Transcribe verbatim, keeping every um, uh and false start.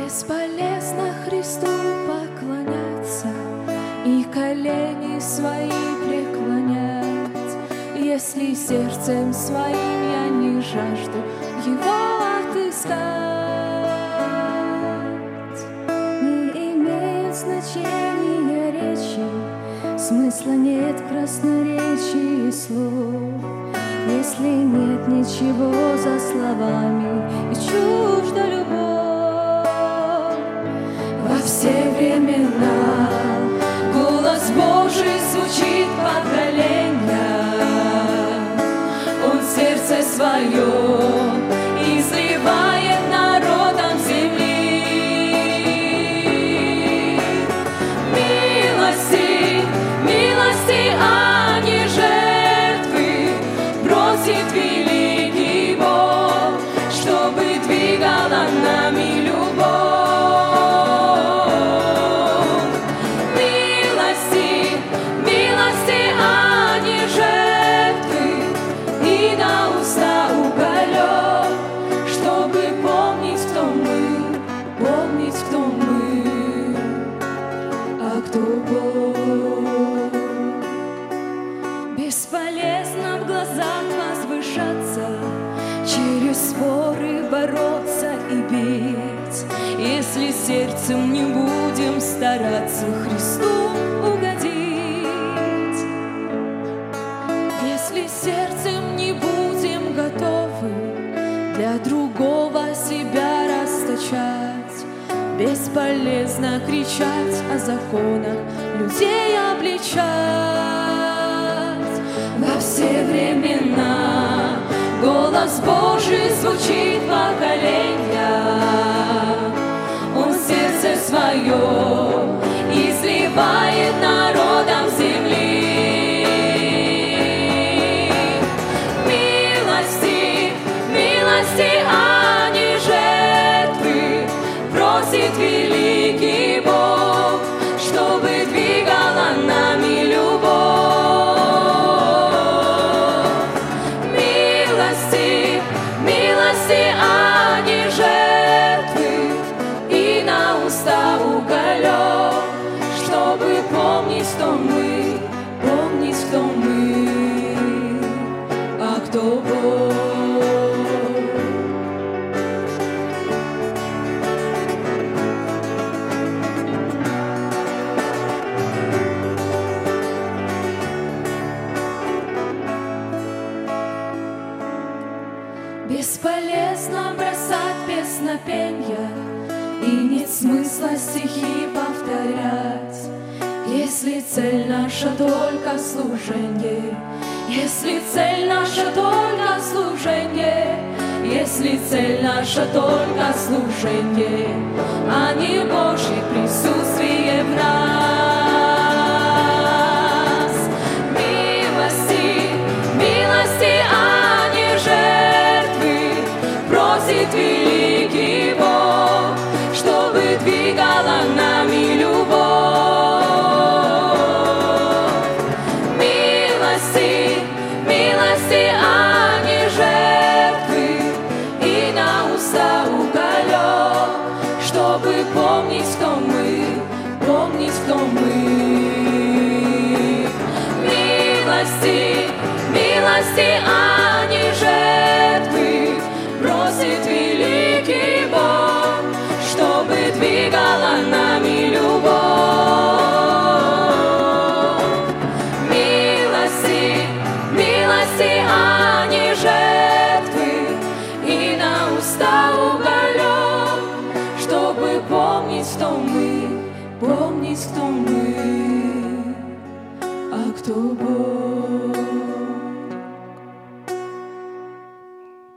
Бесполезно Христу поклоняться и колени свои преклонять, если сердцем своим я не жажду Его отыскать. Не имеют значения речи, смысла нет красноречий и слов, если нет ничего за словами и чужда любовь. Во все времена голос Божий звучит поколения, Он сердце свое изливает народам земли. Милости, милости, а не жертвы, просит великий Бог, чтобы двигала нами любовь. Бесполезно в глазах возвышаться, через споры бороться и бить, если сердцем не будем стараться Христу угодить. Если сердцем не будем готовы для другого себя расточать, бесполезно кричать о законах, людей обличать. Во все времена голос Божий звучит поколения, Он сердце свое изливает народам земли. Милости, милости, а не жертвы, просит великий Бог, чтобы двигала нами любовь. Милости, а не жертвы, и на уста уголек, чтобы помнить, кто мы, помнить, кто мы, а кто Бог. Бесполезно бросать песнопенья, и нет смысла стихи повторять, если цель наша только служение, если цель наша только служение, если цель наша только служение, а не Божье присутствие в нас. Милости, милости, а не жертвы, просит великий Бог, чтобы двигала нами любовь. Милости, милости, а не жертвы, и на уста уголек, чтобы помнить, кто мы, помнить, кто мы. Милости, милости, а не жертвы, просит великий Бог, чтобы двигала нами любовь. Милости, милости, а не жертвы, и на уста уголек, чтобы помнить, кто мы, помнить, кто мы, а кто Бог.